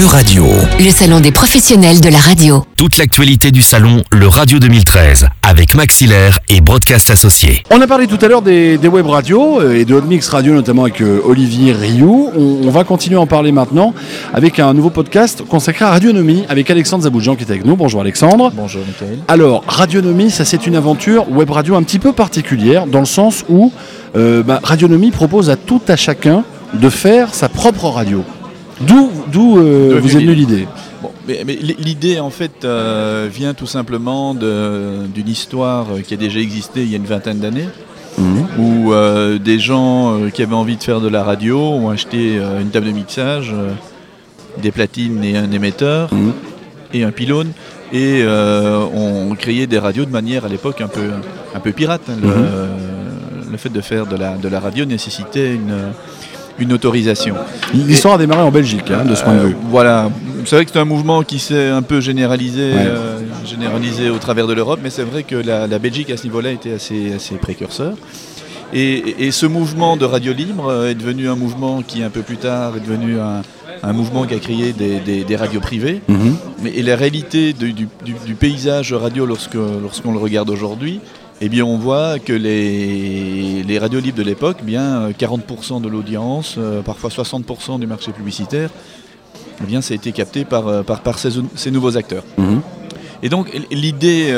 Le Radio. Le salon des professionnels de la radio. Toute l'actualité du salon Le Radio 2013 avec Maxillaire et Broadcast Associés. On a parlé tout à l'heure des web radios et de Hot Mix Radio, notamment avec Olivier Rioux. On va continuer à en parler maintenant avec un nouveau podcast consacré à Radionomie avec Alexandre Zaboudjian qui est avec nous. Bonjour Alexandre. Bonjour Michael. Alors, Radionomie, ça c'est une aventure web radio un petit peu particulière dans le sens où Radionomie propose à tout à chacun de faire sa propre radio. D'où vous est venue l'idée? Bon, mais l'idée en fait vient tout simplement d'une histoire qui a déjà existé il y a une vingtaine d'années, où des gens qui avaient envie de faire de la radio ont acheté une table de mixage, des platines et un émetteur et un pylône, et ont créé des radios de manière à l'époque un peu pirate. Le fait de faire de la radio nécessitait une autorisation. L'histoire a démarré en Belgique, de ce point de vue. Voilà, c'est vrai que c'est un mouvement qui s'est un peu généralisé au travers de l'Europe, mais c'est vrai que la Belgique à ce niveau-là était assez précurseur. Et ce mouvement de radio libre est devenu un mouvement qui un peu plus tard est devenu un mouvement qui a créé des radios privées. Et la réalité du paysage radio lorsqu'on le regarde aujourd'hui, eh bien, on voit que les radios libres de l'époque, 40% de l'audience, parfois 60% du marché publicitaire, eh bien, ça a été capté par ces nouveaux acteurs. Et donc, l'idée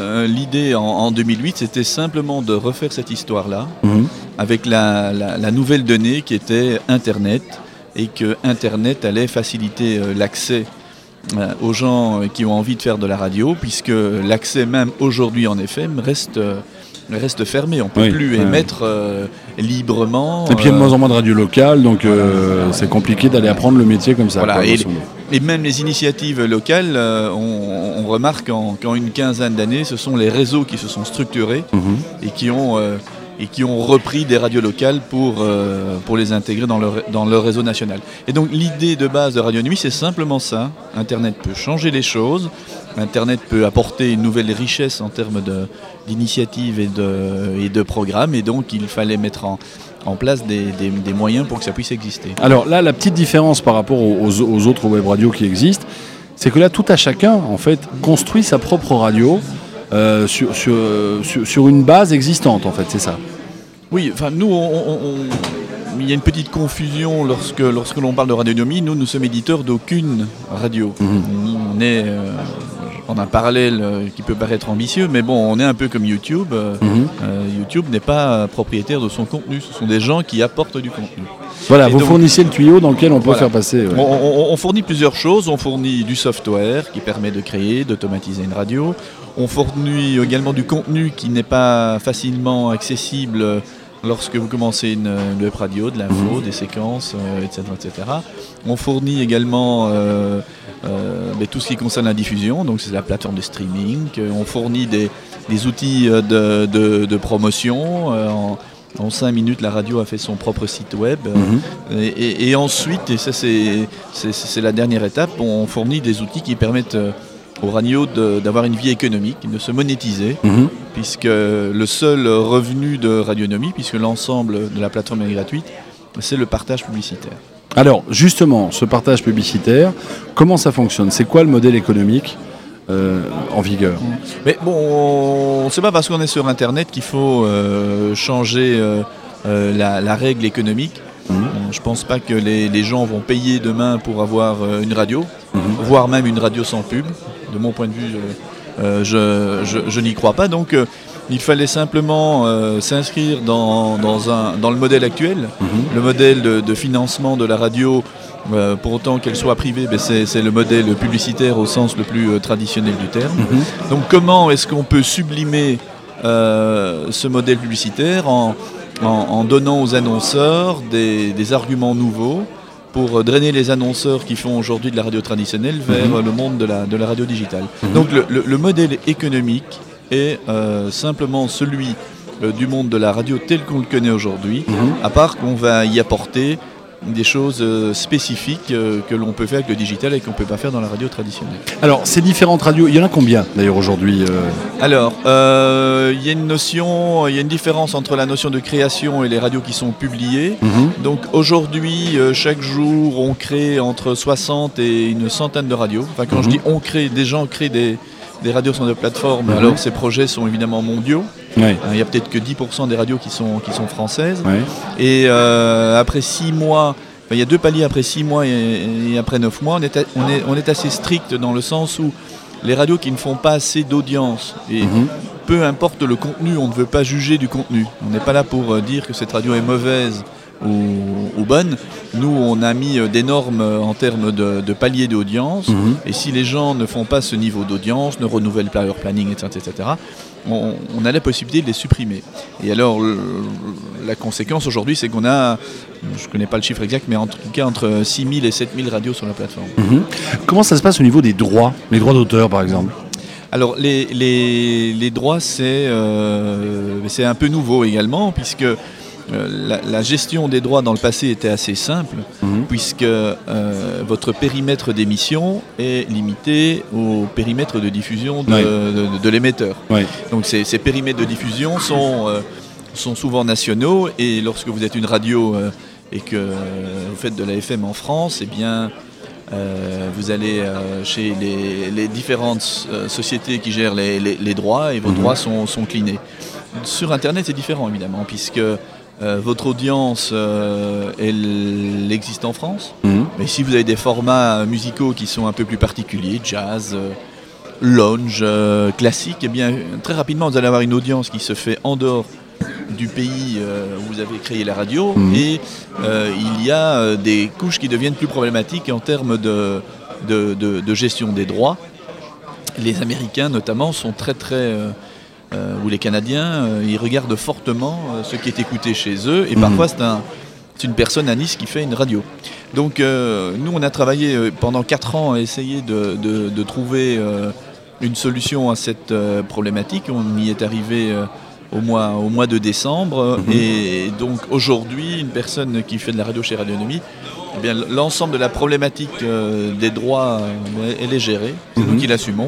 en 2008, c'était simplement de refaire cette histoire-là, avec la nouvelle donnée qui était Internet, et que Internet allait faciliter l'accès aux gens qui ont envie de faire de la radio, puisque l'accès même aujourd'hui en FM reste fermé. On ne peut plus émettre librement. Et puis il y a de moins en moins de radios locales, donc c'est compliqué d'aller apprendre le métier comme ça. Voilà, et même les initiatives locales, on remarque qu'en une quinzaine d'années, ce sont les réseaux qui se sont structurés et qui ont repris des radios locales pour les intégrer dans leur réseau national. Et donc l'idée de base de Radionomie, c'est simplement ça. Internet peut changer les choses, Internet peut apporter une nouvelle richesse en termes d'initiatives et de programmes, et donc il fallait mettre en place des moyens pour que ça puisse exister. Alors là, la petite différence par rapport aux autres web radios qui existent, c'est que là, tout à chacun, en fait, construit sa propre radio, sur une base existante, en fait, c'est ça. Oui, enfin nous, il y a une petite confusion lorsque l'on parle de Radionomie. Nous sommes éditeurs d'aucune radio. On a un parallèle qui peut paraître ambitieux, mais bon, on est un peu comme YouTube. YouTube n'est pas propriétaire de son contenu, ce sont des gens qui apportent du contenu. Voilà, vous fournissez le tuyau dans lequel on peut faire passer. Ouais. On fournit plusieurs choses. On fournit du software qui permet de créer, d'automatiser une radio. On fournit également du contenu qui n'est pas facilement accessible lorsque vous commencez une web radio, de l'info, des séquences, etc., etc. On fournit également tout ce qui concerne la diffusion, donc c'est la plateforme de streaming. On fournit des outils de promotion. En 5 minutes, la radio a fait son propre site web. Et ensuite, et ça c'est la dernière étape, on fournit des outils qui permettent aux radios d'avoir une vie économique, de se monétiser, puisque le seul revenu de Radionomie, puisque l'ensemble de la plateforme est gratuite, c'est le partage publicitaire. Alors justement, ce partage publicitaire, comment ça fonctionne? C'est quoi le modèle économique en vigueur? Mais bon, c'est pas parce qu'on est sur Internet qu'il faut changer la règle économique. Je pense pas que les gens vont payer demain pour avoir une radio, voire même une radio sans pub. De mon point de vue, je n'y crois pas. Donc il fallait simplement s'inscrire dans le modèle actuel, le modèle de financement de la radio. Pour autant qu'elle soit privée, c'est le modèle publicitaire au sens le plus traditionnel du terme. Donc comment est-ce qu'on peut sublimer ce modèle publicitaire en donnant aux annonceurs des arguments nouveaux pour drainer les annonceurs qui font aujourd'hui de la radio traditionnelle vers le monde de la radio digitale. Donc le modèle économique est simplement celui du monde de la radio tel qu'on le connaît aujourd'hui, à part qu'on va y apporter spécifiques que l'on peut faire avec le digital et qu'on ne peut pas faire dans la radio traditionnelle. Alors, ces différentes radios, il y en a combien d'ailleurs aujourd'hui Alors, il y a une différence entre la notion de création et les radios qui sont publiées. Donc aujourd'hui, chaque jour, on crée entre 60 et une centaine de radios. Enfin, quand je dis on crée, des gens créent des radios sur des plateformes. Alors ces projets sont évidemment mondiaux. Ouais. Il n'y a peut-être que 10% des radios qui sont françaises. Ouais. Et après 6 mois, il y a 2 paliers après 6 mois et après 9 mois, on est assez strict dans le sens où les radios qui ne font pas assez d'audience, et peu importe le contenu, on ne veut pas juger du contenu. On n'est pas là pour dire que cette radio est mauvaise ou bonne. Nous, on a mis des normes en termes de paliers d'audience, et si les gens ne font pas ce niveau d'audience, ne renouvellent pas leur planning, etc., on a la possibilité de les supprimer. Et alors, la conséquence aujourd'hui, c'est qu'on a, je ne connais pas le chiffre exact, mais en tout cas entre 6 000 et 7 000 radios sur la plateforme. Comment ça se passe au niveau des droits, les droits d'auteur par exemple? Alors les droits, c'est un peu nouveau également, puisque la gestion des droits dans le passé était assez simple, puisque votre périmètre d'émission est limité au périmètre de diffusion de l'émetteur. Ouais. Donc ces périmètres de diffusion sont souvent nationaux, et lorsque vous êtes une radio et que vous faites de la FM en France, eh bien vous allez chez les différentes sociétés qui gèrent les droits, et vos droits sont clinés. Sur Internet, c'est différent évidemment, puisque votre audience, elle existe en France, mais si vous avez des formats musicaux qui sont un peu plus particuliers, jazz, lounge, classique, eh bien très rapidement vous allez avoir une audience qui se fait en dehors du pays où vous avez créé la radio, et il y a des couches qui deviennent plus problématiques en termes de gestion des droits. Les Américains notamment sont très ou les Canadiens, ils regardent fortement ce qui est écouté chez eux, et parfois c'est une personne à Nice qui fait une radio. Donc nous on a travaillé pendant 4 ans à essayer de trouver une solution à cette problématique. On y est arrivé au mois de décembre, et donc aujourd'hui une personne qui fait de la radio chez Radionomie, eh bien, l'ensemble de la problématique des droits, elle est gérée, c'est nous qui l'assumons.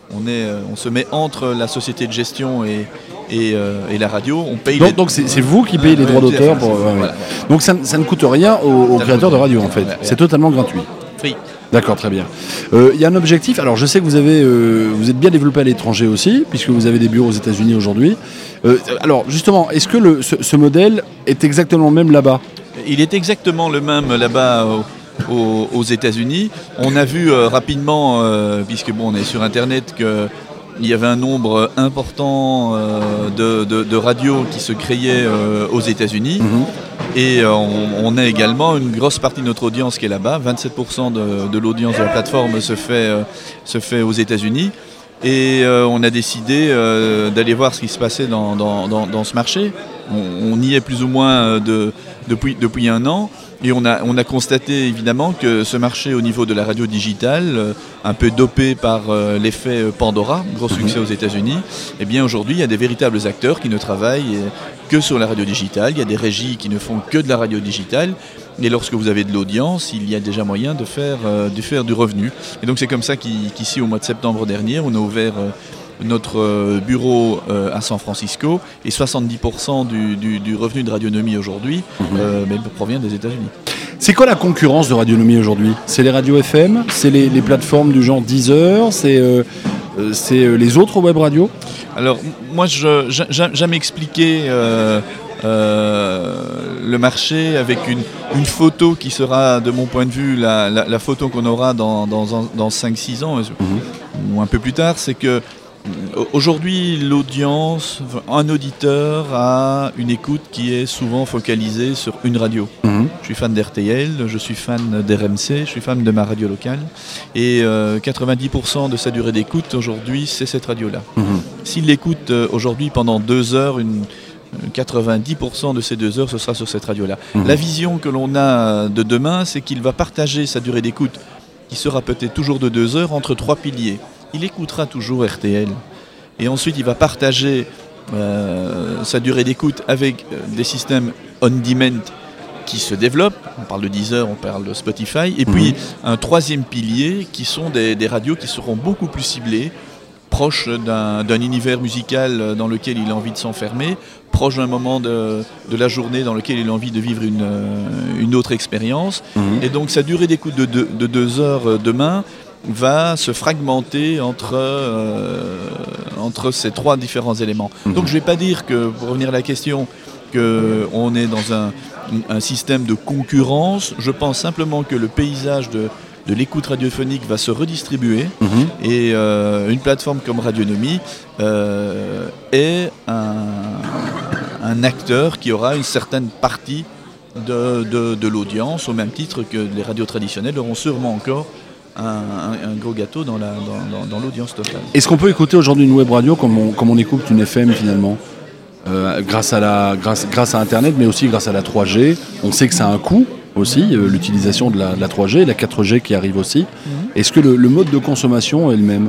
On se met entre la société de gestion et la radio. On paye donc c'est vous qui payez les droits d'auteur voilà. Donc ça ne coûte rien aux créateurs de radio en fait. C'est totalement gratuit. Free. D'accord, très bien. Il y a un objectif. Alors je sais que vous êtes bien développé à l'étranger aussi, puisque vous avez des bureaux aux États-Unis aujourd'hui. Alors justement, est-ce que ce modèle est exactement le même là-bas? Il est exactement le même là-bas aux États-Unis. On a vu rapidement, puisque on est sur Internet, qu'il y avait un nombre important de radios qui se créaient aux États-Unis. Et on a également une grosse partie de notre audience qui est là-bas. 27% de l'audience de la plateforme se fait aux États-Unis. Et on a décidé d'aller voir ce qui se passait dans ce marché. On y est plus ou moins depuis 1 an. Et on a constaté évidemment que ce marché au niveau de la radio digitale, un peu dopé par l'effet Pandora, gros succès aux États-Unis, eh bien aujourd'hui il y a des véritables acteurs qui ne travaillent que sur la radio digitale, il y a des régies qui ne font que de la radio digitale, et lorsque vous avez de l'audience, il y a déjà moyen de faire du revenu. Et donc c'est comme ça qu'ici au mois de septembre dernier, on a ouvert notre bureau à San Francisco, et 70% du revenu de Radionomie aujourd'hui provient des États-Unis. C'est quoi la concurrence de Radionomie aujourd'hui? C'est les radios FM? C'est les plateformes du genre Deezer? C'est les autres web radios? Alors moi j'aime expliquer le marché avec une photo qui sera, de mon point de vue, la photo qu'on aura dans 5-6 ans ou un peu plus tard. C'est que aujourd'hui, l'audience, un auditeur a une écoute qui est souvent focalisée sur une radio. Je suis fan d'RTL, je suis fan d'RMC, je suis fan de ma radio locale. Et 90% de sa durée d'écoute aujourd'hui, c'est cette radio-là. S'il l'écoute aujourd'hui pendant 2 heures, 90% de ces 2 heures, ce sera sur cette radio-là. La vision que l'on a de demain, c'est qu'il va partager sa durée d'écoute, qui sera peut-être toujours de 2 heures, entre 3 piliers. Il écoutera toujours RTL, et ensuite il va partager sa durée d'écoute avec des systèmes on-demand qui se développent. On parle de Deezer, on parle de Spotify. Et puis un troisième pilier qui sont des radios qui seront beaucoup plus ciblées, proches d'un univers musical dans lequel il a envie de s'enfermer, proche d'un moment de la journée dans lequel il a envie de vivre une autre expérience. Et donc sa durée d'écoute de 2 heures demain va se fragmenter entre ces 3 différents éléments. Donc je ne vais pas dire que, pour revenir à la question, qu'on est dans un système de concurrence. Je pense simplement que le paysage de l'écoute radiophonique va se redistribuer et une plateforme comme Radionomie est un acteur qui aura une certaine partie de l'audience, au même titre que les radios traditionnelles auront sûrement encore un gros gâteau dans l'audience totale. Est-ce qu'on peut écouter aujourd'hui une web radio comme on écoute une FM finalement, grâce à Internet, mais aussi grâce à la 3G? On sait que ça a un coût aussi, l'utilisation de la 3G, la 4G qui arrive aussi. Est-ce que le mode de consommation est le même?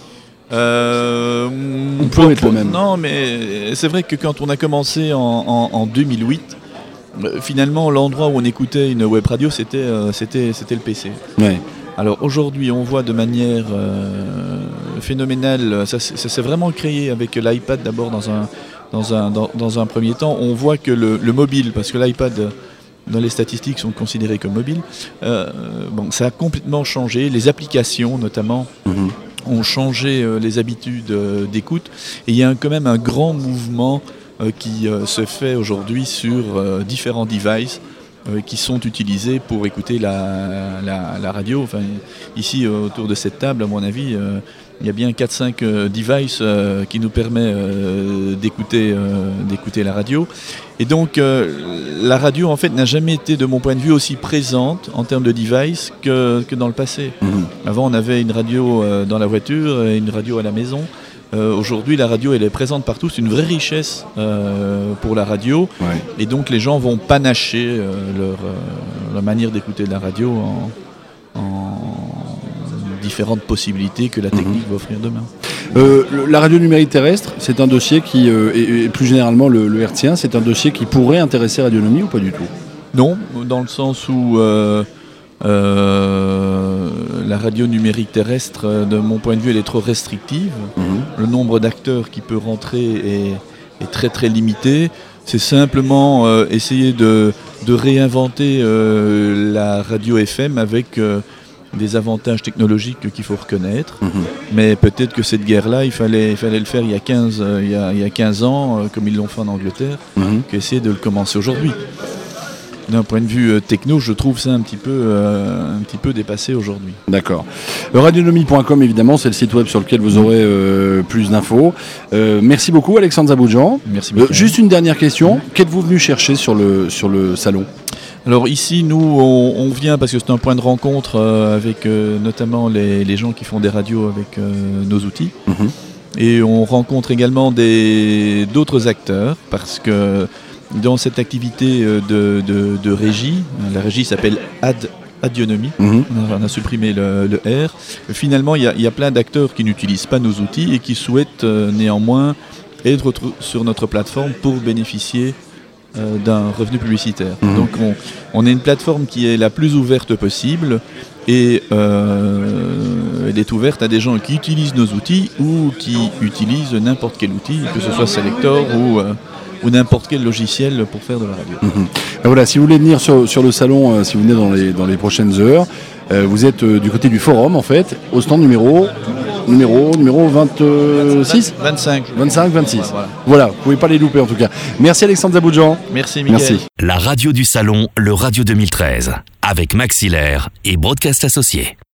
On peut être le même. Non, mais c'est vrai que quand on a commencé en 2008, finalement l'endroit où on écoutait une web radio c'était le PC. Ouais. Alors aujourd'hui on voit de manière phénoménale, ça s'est vraiment créé avec l'iPad d'abord dans un premier temps. On voit que le mobile, parce que l'iPad dans les statistiques sont considérés comme mobiles, ça a complètement changé. Les applications notamment ont changé les habitudes d'écoute, et il y a quand même un grand mouvement qui se fait aujourd'hui sur différents devices qui sont utilisés pour écouter la radio. Enfin, ici autour de cette table, à mon avis, il y a bien 4-5 devices qui nous permettent d'écouter la radio. Et donc la radio en fait n'a jamais été, de mon point de vue, aussi présente en termes de device que dans le passé. Avant on avait une radio dans la voiture et une radio à la maison. Aujourd'hui la radio elle est présente partout, c'est une vraie richesse pour la radio. Et donc les gens vont panacher leur manière d'écouter la radio en différentes possibilités que la technique va offrir demain. La radio numérique terrestre, c'est un dossier qui, et plus généralement le hertzien, c'est un dossier qui pourrait intéresser Radionomie ou pas du tout? Non, dans le sens où la radio numérique terrestre, de mon point de vue, elle est trop restrictive. Le nombre d'acteurs qui peut rentrer est très très limité. C'est simplement essayer de réinventer la radio FM avec des avantages technologiques qu'il faut reconnaître. Mais peut-être que cette guerre-là, il fallait le faire il y a 15 ans, comme ils l'ont fait en Angleterre, qu'essayer de le commencer aujourd'hui. D'un point de vue techno, je trouve ça un petit peu dépassé aujourd'hui. D'accord. Radionomie.com, évidemment, c'est le site web sur lequel vous aurez plus d'infos. Merci beaucoup, Alexandre Zaboudjian. Merci beaucoup. Juste une dernière question. Qu'êtes-vous venu chercher sur le salon? Alors ici, nous, on vient parce que c'est un point de rencontre avec notamment les gens qui font des radios avec nos outils. Et on rencontre également d'autres acteurs parce que dans cette activité de régie, la régie s'appelle Adionomie, on a supprimé le R. Finalement, il y a plein d'acteurs qui n'utilisent pas nos outils et qui souhaitent néanmoins être sur notre plateforme pour bénéficier d'un revenu publicitaire. Donc on est une plateforme qui est la plus ouverte possible et elle est ouverte à des gens qui utilisent nos outils ou qui utilisent n'importe quel outil, que ce soit Selector ou n'importe quel logiciel pour faire de la radio. Voilà, si vous voulez venir sur le salon, si vous venez dans les prochaines heures, vous êtes du côté du forum en fait, au stand numéro 26 25, 26. Voilà, vous pouvez pas les louper en tout cas. Merci Alexandre Zaboudjian. Merci Mickaël. Merci. La radio du salon, le Radio 2013, avec Maxillaire et Broadcast Associés.